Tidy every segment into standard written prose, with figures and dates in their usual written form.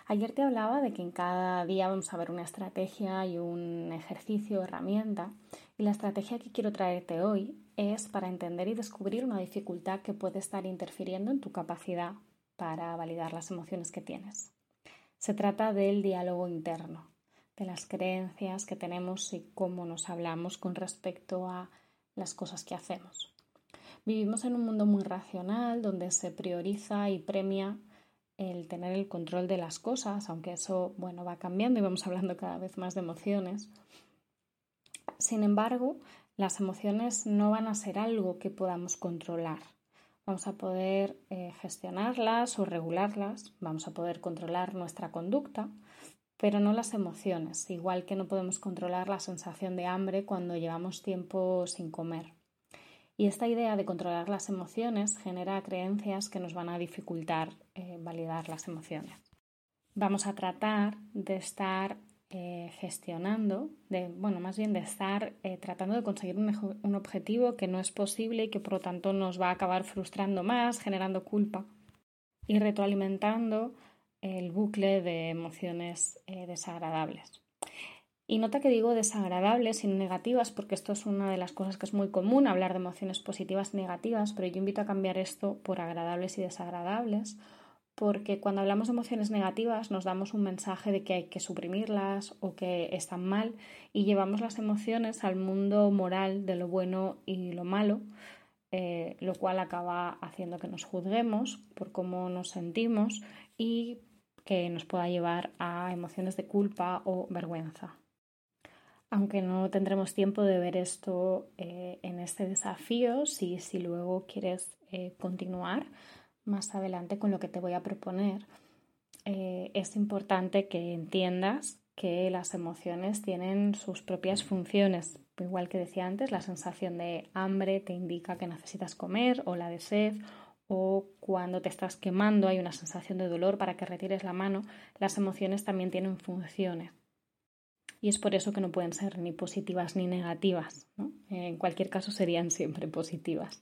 Ayer te hablaba de que en cada día vamos a ver una estrategia y un ejercicio, herramienta, y la estrategia que quiero traerte hoy es para entender y descubrir una dificultad que puede estar interfiriendo en tu capacidad para validar las emociones que tienes. Se trata del diálogo interno, de las creencias que tenemos y cómo nos hablamos con respecto a las cosas que hacemos. Vivimos en un mundo muy racional donde se prioriza y premia el tener el control de las cosas, aunque eso, va cambiando y vamos hablando cada vez más de emociones. Sin embargo, las emociones no van a ser algo que podamos controlar. Vamos a poder gestionarlas o regularlas, vamos a poder controlar nuestra conducta, pero no las emociones, igual que no podemos controlar la sensación de hambre cuando llevamos tiempo sin comer. Y esta idea de controlar las emociones genera creencias que nos van a dificultar validar las emociones. Vamos a tratar de estar gestionando, de estar tratando de conseguir un objetivo que no es posible y que por lo tanto nos va a acabar frustrando más, generando culpa y retroalimentando el bucle de emociones desagradables. Y nota que digo desagradables y negativas porque esto es una de las cosas que es muy común, hablar de emociones positivas y negativas, pero yo invito a cambiar esto por agradables y desagradables, porque cuando hablamos de emociones negativas nos damos un mensaje de que hay que suprimirlas o que están mal y llevamos las emociones al mundo moral de lo bueno y lo malo, lo cual acaba haciendo que nos juzguemos por cómo nos sentimos y que nos pueda llevar a emociones de culpa o vergüenza. Aunque no tendremos tiempo de ver esto en este desafío, si luego quieres continuar más adelante con lo que te voy a proponer, es importante que entiendas que las emociones tienen sus propias funciones. Igual que decía antes, la sensación de hambre te indica que necesitas comer, o la de sed, o cuando te estás quemando hay una sensación de dolor para que retires la mano. Las emociones también tienen funciones. Y es por eso que no pueden ser ni positivas ni negativas, ¿no? En cualquier caso serían siempre positivas.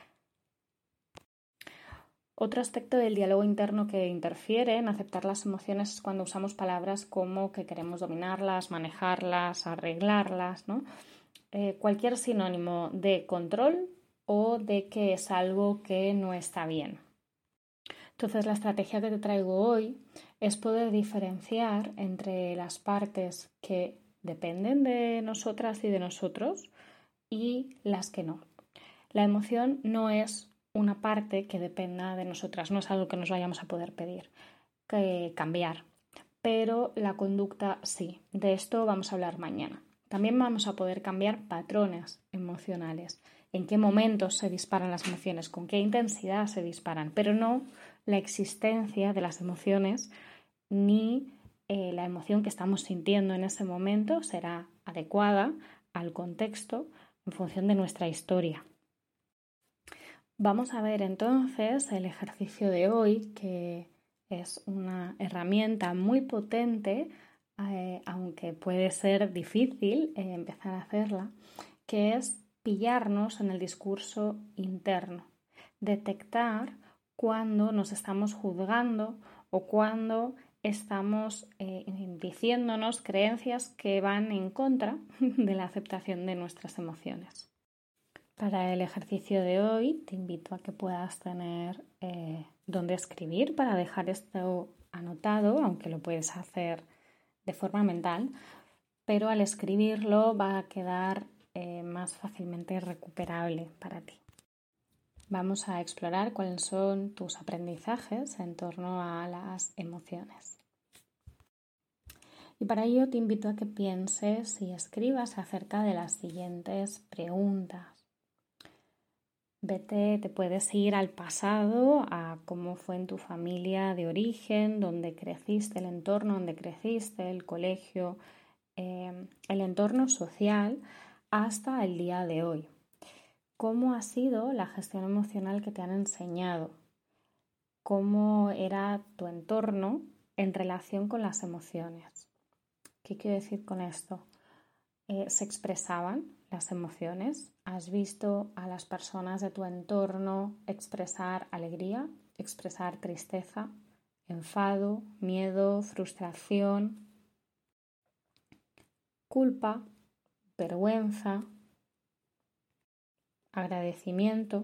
Otro aspecto del diálogo interno que interfiere en aceptar las emociones es cuando usamos palabras como que queremos dominarlas, manejarlas, arreglarlas, ¿no? Cualquier sinónimo de control o de que es algo que no está bien. Entonces, la estrategia que te traigo hoy es poder diferenciar entre las partes que dependen de nosotras y de nosotros y las que no. La emoción no es una parte que dependa de nosotras, no es algo que nos vayamos a poder pedir, que cambiar, pero la conducta sí. De esto vamos a hablar mañana. También vamos a poder cambiar patrones emocionales, en qué momentos se disparan las emociones, con qué intensidad se disparan, pero no la existencia de las emociones ni la emoción que estamos sintiendo en ese momento será adecuada al contexto en función de nuestra historia. Vamos a ver entonces el ejercicio de hoy, que es una herramienta muy potente, aunque puede ser difícil empezar a hacerla, que es pillarnos en el discurso interno, detectar cuando nos estamos juzgando o cuando estamos diciéndonos creencias que van en contra de la aceptación de nuestras emociones. Para el ejercicio de hoy te invito a que puedas tener donde escribir para dejar esto anotado, aunque lo puedes hacer de forma mental, pero al escribirlo va a quedar más fácilmente recuperable para ti. Vamos a explorar cuáles son tus aprendizajes en torno a las emociones. Y para ello te invito a que pienses y escribas acerca de las siguientes preguntas. Te puedes ir al pasado, a cómo fue en tu familia de origen, donde creciste, el entorno donde creciste, el colegio, el entorno social, hasta el día de hoy. ¿Cómo ha sido la gestión emocional que te han enseñado? ¿Cómo era tu entorno en relación con las emociones? ¿Qué quiero decir con esto? ¿Se expresaban las emociones? ¿Has visto a las personas de tu entorno expresar alegría, expresar tristeza, enfado, miedo, frustración, culpa, vergüenza, agradecimiento,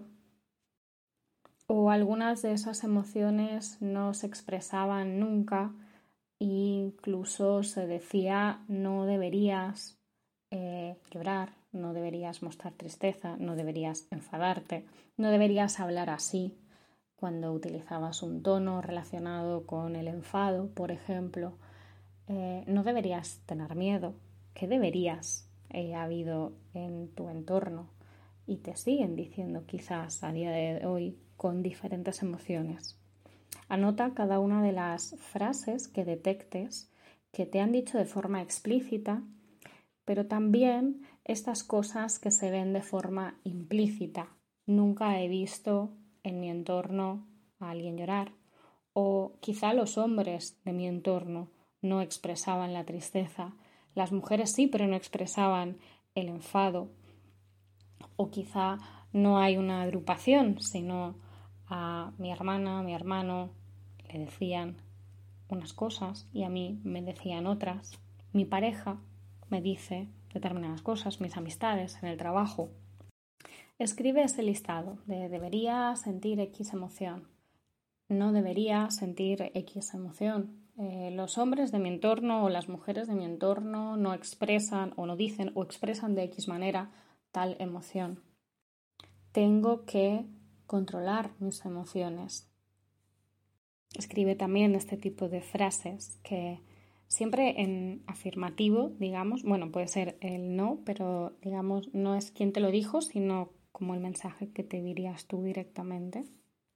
o algunas de esas emociones no se expresaban nunca e incluso se decía no deberías llorar, no deberías mostrar tristeza, no deberías enfadarte, no deberías hablar así cuando utilizabas un tono relacionado con el enfado, por ejemplo. No deberías tener miedo. ¿Qué deberías ha habido en tu entorno? Y te siguen diciendo quizás a día de hoy con diferentes emociones. Anota cada una de las frases que detectes que te han dicho de forma explícita, pero también estas cosas que se ven de forma implícita. Nunca he visto en mi entorno a alguien llorar, o quizá los hombres de mi entorno no expresaban la tristeza, las mujeres sí, pero no expresaban el enfado, o quizá no hay una agrupación, sino a mi hermana, a mi hermano le decían unas cosas y a mí me decían otras. Mi pareja me dice determinadas cosas, mis amistades en el trabajo. Escribe ese listado de debería sentir X emoción, no debería sentir X emoción. Los hombres de mi entorno o las mujeres de mi entorno no expresan o no dicen o expresan de X manera tal emoción. Tengo que controlar mis emociones. Escribe también este tipo de frases que siempre en afirmativo, digamos, bueno, puede ser el no, pero digamos, no es quien te lo dijo, sino como el mensaje que te dirías tú directamente.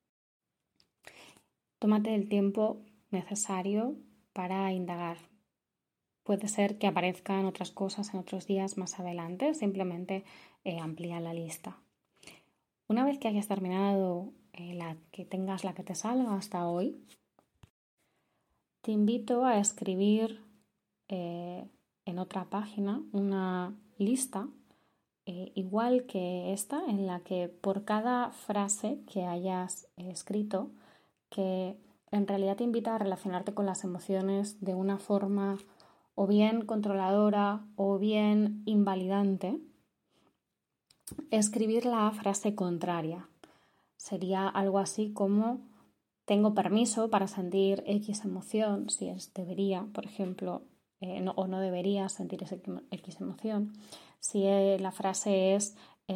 Tómate el tiempo necesario para indagar. Puede ser que aparezcan otras cosas en otros días más adelante, simplemente amplía la lista. Una vez que hayas terminado que tengas la que te salga hasta hoy, te invito a escribir en otra página una lista igual que esta, en la que por cada frase que hayas escrito, que en realidad te invita a relacionarte con las emociones de una forma o bien controladora o bien invalidante, escribir la frase contraria. Sería algo así como tengo permiso para sentir X emoción, si es debería, por ejemplo, o no debería sentir esa X emoción. Si la frase es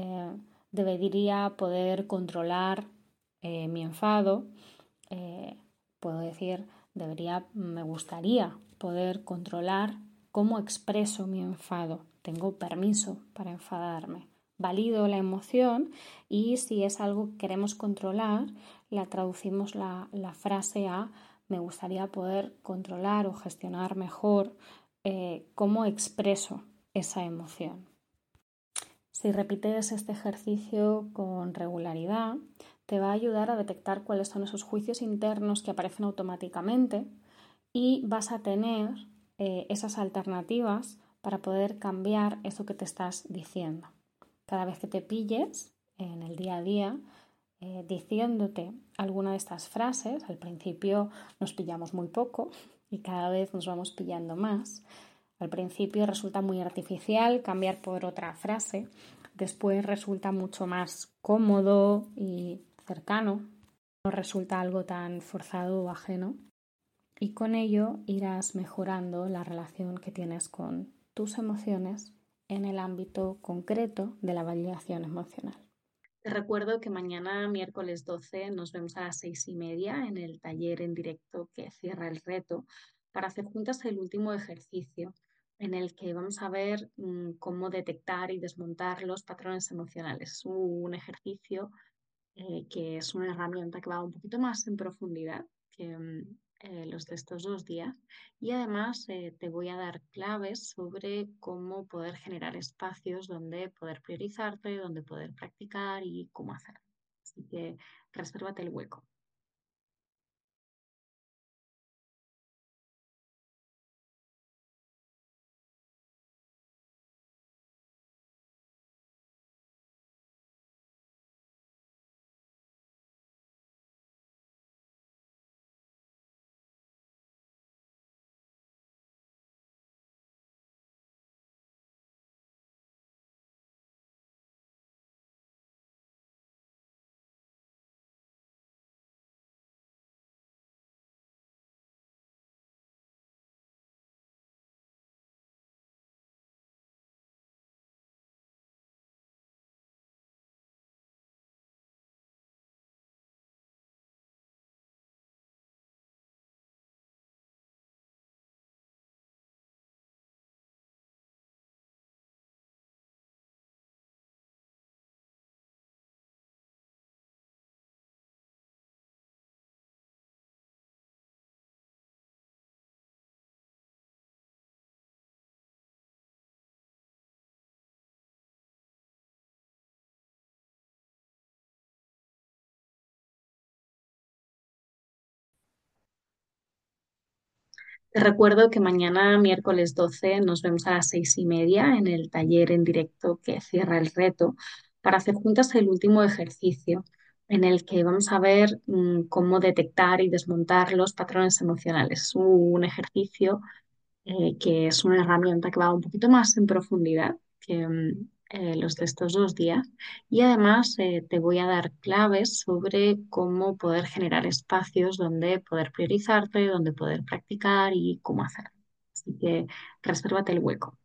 debería poder controlar mi enfado, puedo decir me gustaría poder controlar cómo expreso mi enfado. Tengo permiso para enfadarme. Valido la emoción y si es algo que queremos controlar, la traducimos la frase a me gustaría poder controlar o gestionar mejor cómo expreso esa emoción. Si repites este ejercicio con regularidad, te va a ayudar a detectar cuáles son esos juicios internos que aparecen automáticamente y vas a tener esas alternativas para poder cambiar eso que te estás diciendo. Cada vez que te pilles en el día a día diciéndote alguna de estas frases, al principio nos pillamos muy poco y cada vez nos vamos pillando más. Al principio resulta muy artificial cambiar por otra frase, después resulta mucho más cómodo y cercano, no resulta algo tan forzado o ajeno y con ello irás mejorando la relación que tienes con tus emociones en el ámbito concreto de la validación emocional. Te recuerdo que mañana, miércoles 12, nos vemos a las 6:30 en el taller en directo que cierra el reto para hacer juntas el último ejercicio en el que vamos a ver cómo detectar y desmontar los patrones emocionales. Es un ejercicio que es una herramienta que va un poquito más en profundidad que los de estos 2 días. Y además te voy a dar claves sobre cómo poder generar espacios donde poder priorizarte, donde poder practicar y cómo hacerlo. Así que resérvate el hueco. Te recuerdo que mañana, miércoles 12, nos vemos a las 6:30 en el taller en directo que cierra el reto para hacer juntas el último ejercicio en el que vamos a ver cómo detectar y desmontar los patrones emocionales. Es un ejercicio que es una herramienta que va un poquito más en profundidad que los de estos 2 días. Y además te voy a dar claves sobre cómo poder generar espacios donde poder priorizarte, donde poder practicar y cómo hacerlo. Así que resérvate el hueco.